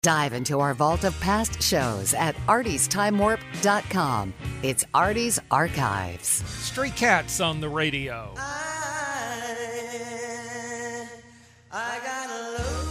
Dive into our vault of past shows at artysTimeWarp.com. It's Artie's Archives. Stray Cats on the radio. I got a low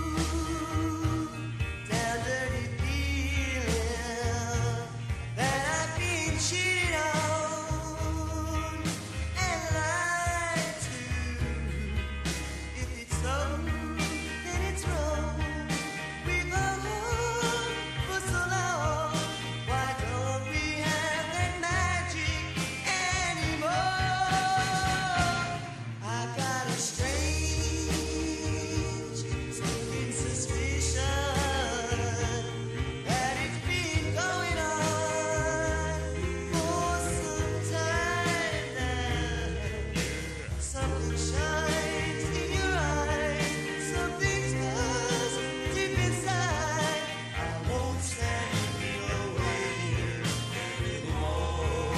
down dirty feeling that I've been cheated on and lied to. If it's so, then it's wrong. We've gone on for so long. Why don't we have that magic anymore? I've got a strange sneaking suspicion that it's been going on for some time now. Something shines in your eyes, something stirs deep inside. I won't stand in your way anymore.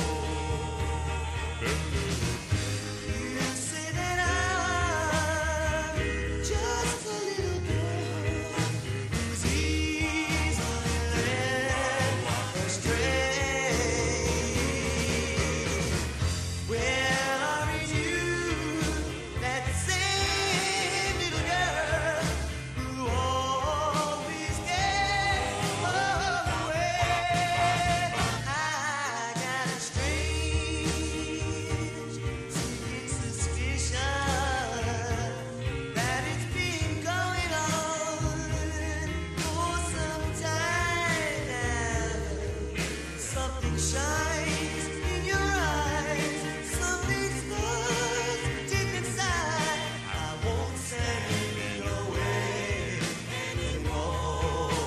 You say that I'm just a little girl who's easily led astray. Well, aren't you that same little girl who always gets away? I got a strange sneaking suspicion that it's been going on for some time now. Something shines in your eyes, something stirs deep inside. I won't stand in your way anymore.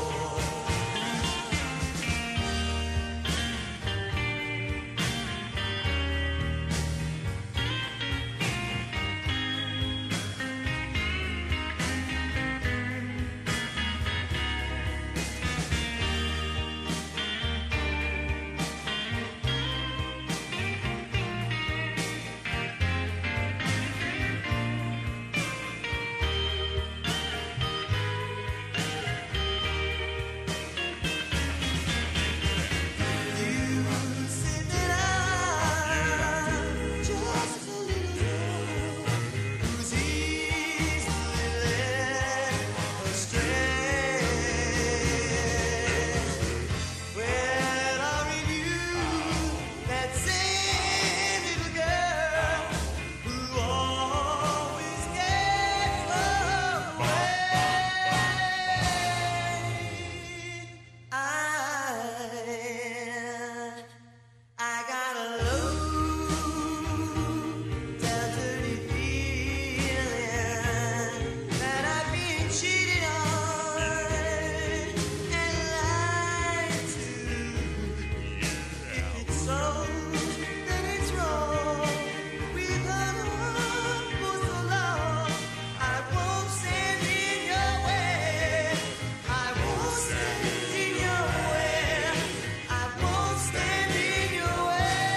You said that I'm just a little girl who's easily led astray. Well, aren't you that same little girl who always gets away? I got a low down dirty feeling that I've been cheated on and lied to. If it's so, then it's wrong. We've gone on for so long. I won't stand in your way. I won't stand in your way. I won't stand in your way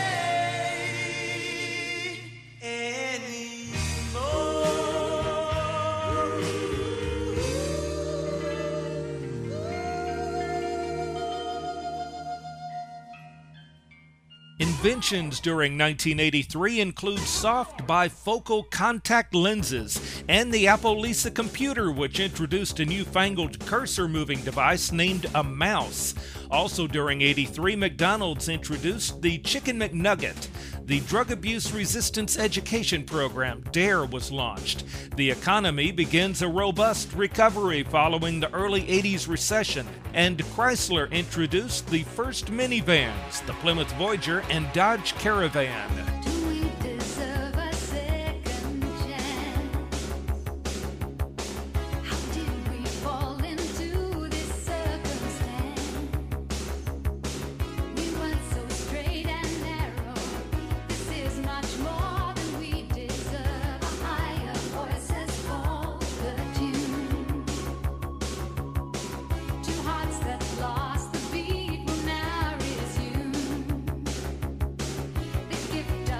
Inventions during 1983 include soft bifocal contact lenses and the Apple Lisa computer, which introduced a newfangled cursor-moving device named a mouse. Also during '83, McDonald's introduced the Chicken McNugget. The Drug Abuse Resistance Education Program, DARE, was launched. The economy begins a robust recovery following the early '80s recession. And Chrysler introduced the first minivans, the Plymouth Voyager and Dodge Caravan. Do we deserve a second chance? How did we fall into this circumstance? We weren't so straight and narrow. This is much more than we deserve. A higher voice has called the tune. Two hearts that lost the beat will now resume. The gift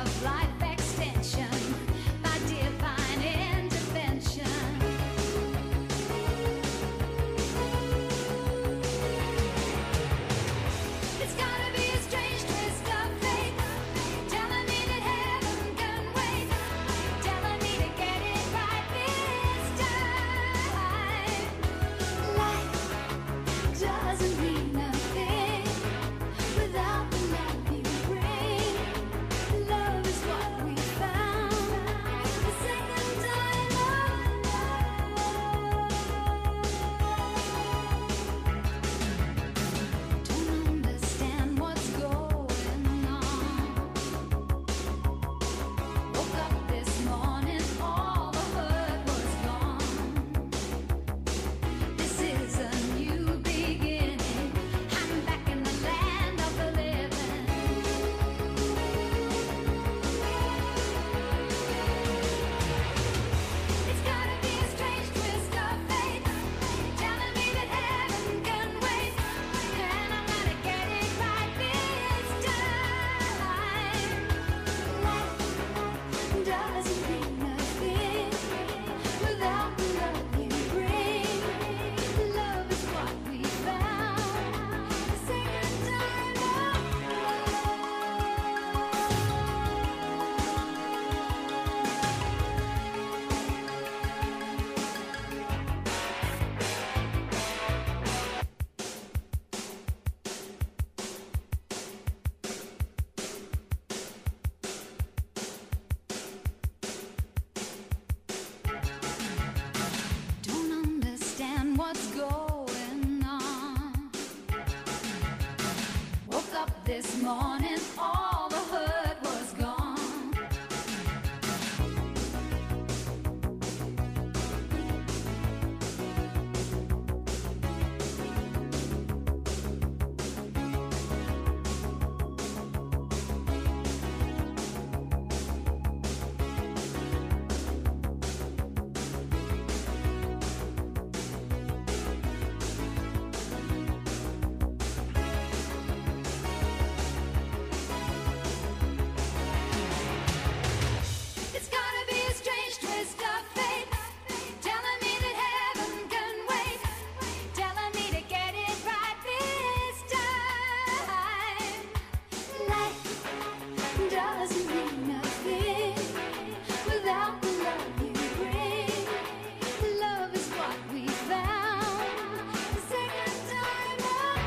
morning, all the hurt was gone. It's gotta be a strange twist of fate, telling me that heaven can wait, telling me to get it right this time. Life doesn't mean nothing without the love you bring. Love is what we found the second time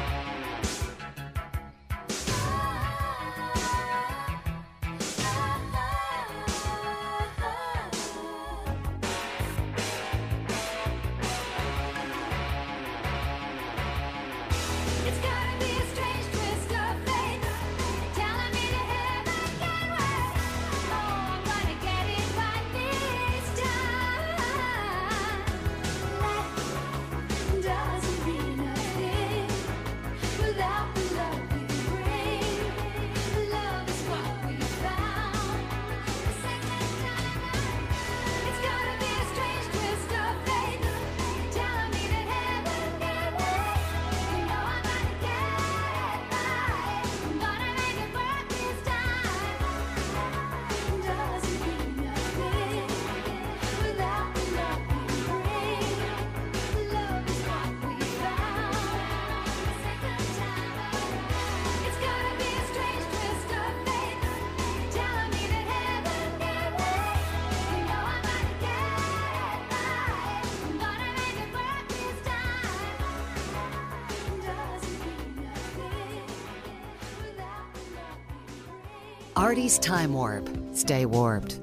It's gotta be a strange twist of fate, telling me that heaven can wait. Oh, I'm gonna get it right this time. Life doesn't mean nothing without the love you bring. Love is what we found the second time. It's gotta be a strange twist of fate, telling me that heaven can wait. You know I'm gonna get it right. I'm gonna make it work this time. Doesn't mean nothing without the love you bring. Love is what we found the second time. It's gotta be a strange twist of fate, telling me that heaven can wait. You know I'm gonna get it right. I'm gonna make it work this time. Doesn't mean nothing without the love you bring. Artie's Time Warp. Stay warped.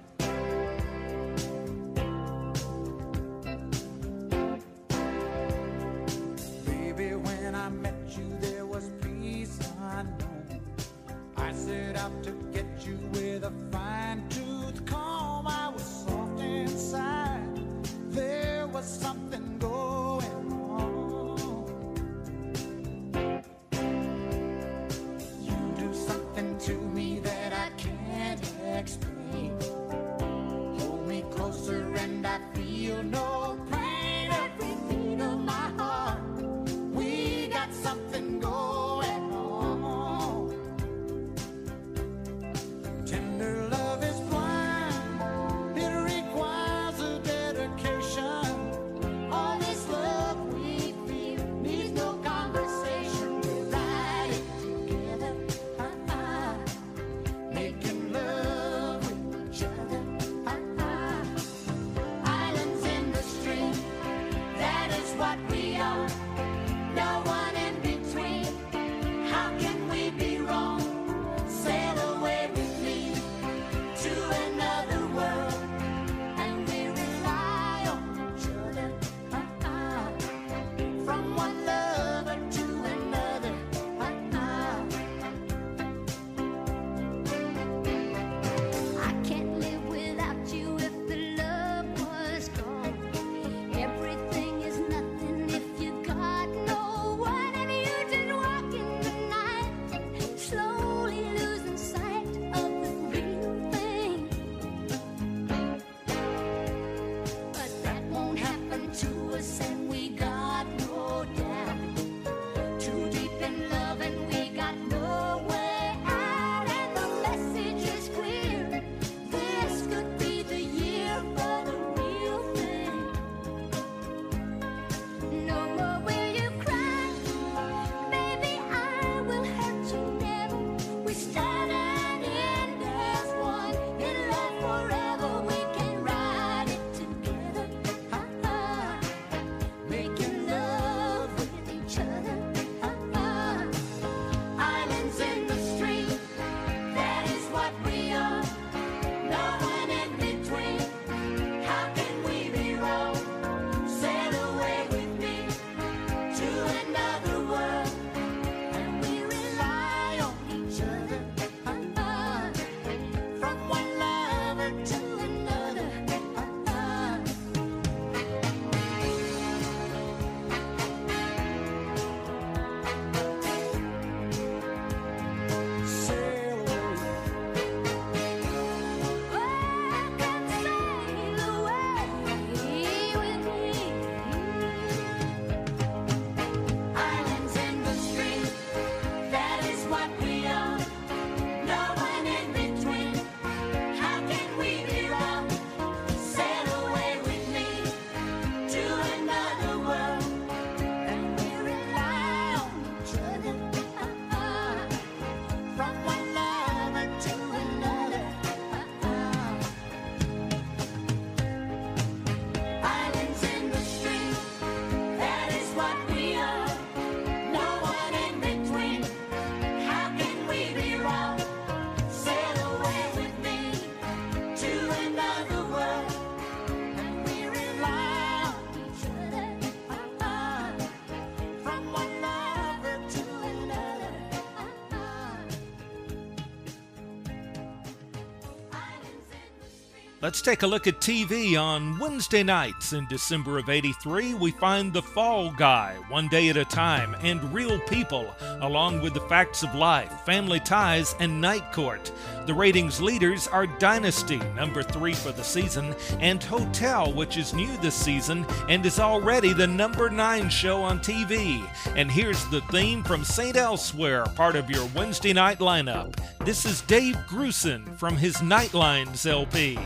Baby, when I met you, there was peace unknown. I set out to get you with a fine-tooth comb. I was soft inside. There was something going on. You do something to me that I can't explain. Hold me closer and I feel no pain. Every beat of my heart, we got something going on. Let's take a look at TV. On Wednesday nights in December of '83, we find The Fall Guy, One Day at a Time, and Real People, along with The Facts of Life, Family Ties, and Night Court. The ratings leaders are Dynasty, number 3 for the season, and Hotel, which is new this season and is already the number 9 show on TV. And here's the theme from St. Elsewhere, part of your Wednesday night lineup. This is Dave Grusin from his Nightlines LP.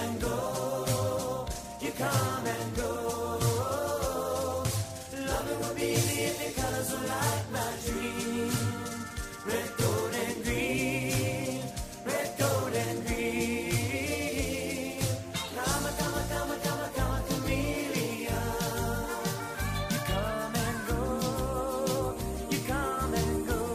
and go. You come and go. Loving will be the colors of light, my dream. Red, gold, and green. Red, gold, and green. Come, come, come, come, come, chameleon. You come and go. You come and go.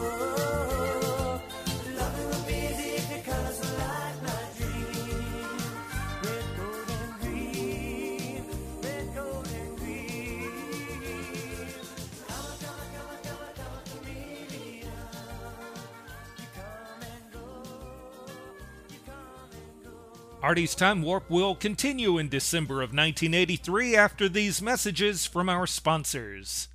Loving will be the colors of light, my dream. Red, gold, and green. Red, gold, and green. Come, come, come, come, come, chameleon. You come and go. You come and go. Artie's Time Warp will continue in December of 1983 after these messages from our sponsors.